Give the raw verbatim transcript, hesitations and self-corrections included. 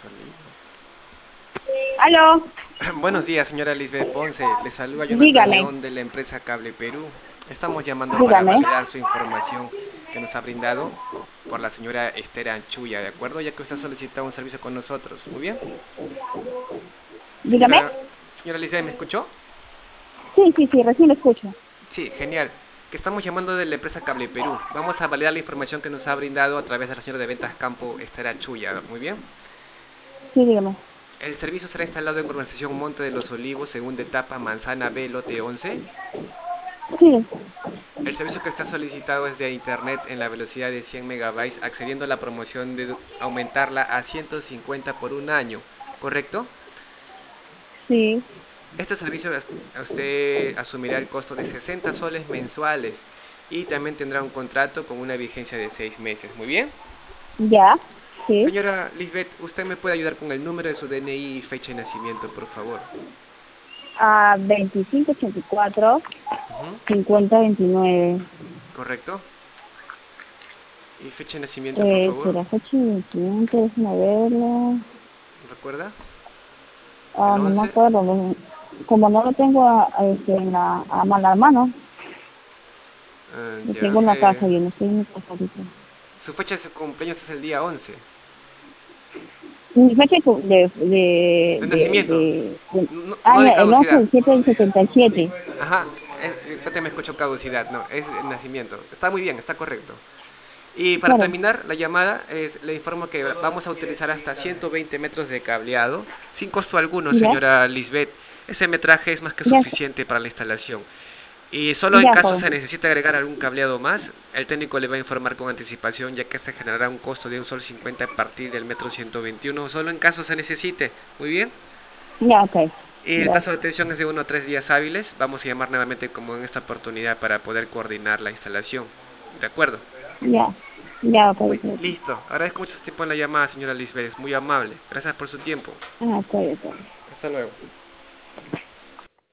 Aló, Buenos días, señora Lisbeth Ponce. Le saluda Jonathan dígame, León de la empresa Cable Perú. Estamos llamando para dígame. validar su información que nos ha brindado por la señora Esther Anchuya, ¿de acuerdo? Ya que usted ha solicitado un servicio con nosotros. Muy bien. Dígame. Señora, señora Lisbeth, ¿me escuchó? Sí, sí, sí, recién lo escucho. Sí, genial. Que estamos llamando de la empresa Cable Perú. Vamos a validar la información que nos ha brindado a través de la señora de ventas campo Esther Anchuya. Muy bien. Sí, dígame. El servicio será instalado en urbanización Monte de los Olivos, segunda etapa, Manzana B, lote once. Sí, El servicio que está solicitado es de internet en la velocidad de cien megabytes, accediendo a la promoción de aumentarla a ciento cincuenta por un año, ¿correcto? sí. Este servicio usted asumirá el costo de sesenta soles mensuales y también tendrá un contrato con una vigencia de seis meses. Muy bien. Ya, sí. Señora Lisbeth, ¿usted me puede ayudar con el número de su D N I y fecha de nacimiento, por favor? A veinticinco ochenta y cuatro, Ujú, cincuenta veintinueve. ¿correcto? ¿Y fecha de nacimiento, por Eh, favor? será fecha de veintiocho, déjame verlo. ¿Recuerda? Ah, ¿El no me once? acuerdo. no- Como no lo tengo a, a, este, en la, a mano, a mano, Ah, lo ya. tengo en la Eh, casa, yo no estoy en mi casa ahorita. Su fecha de cumpleaños es el día once. Mi fecha de, de, De de, nacimiento. de, de- No, ah, no de ya, el once caducidad. del siete del setenta y siete. Ajá. Es, espérate, me escucho caducidad. No, es de nacimiento. Está muy bien, está correcto. Y para Claro. terminar la llamada, es- le informo que vamos a utilizar hasta ciento veinte metros de cableado, sin costo alguno, Ya, señora Lisbeth. Ese metraje es más que ya, suficiente para la instalación. Y solo en ya, caso pues. se necesite agregar algún cableado más, el técnico le va a informar con anticipación, ya que este generará un costo de un sol cincuenta a partir del metro ciento veintiuno, solo en caso se necesite. Muy bien. Ya, ok. Y el plazo de Gracias. atención es de uno a tres días hábiles. Vamos a llamar nuevamente como en esta oportunidad para poder coordinar la instalación. ¿De acuerdo? Ya, ya, ok, Muy ok. listo. Agradezco mucho su tiempo en la llamada, señora Lisbeth. Es muy amable. Gracias por su tiempo. Ah, ok, ok. Hasta luego.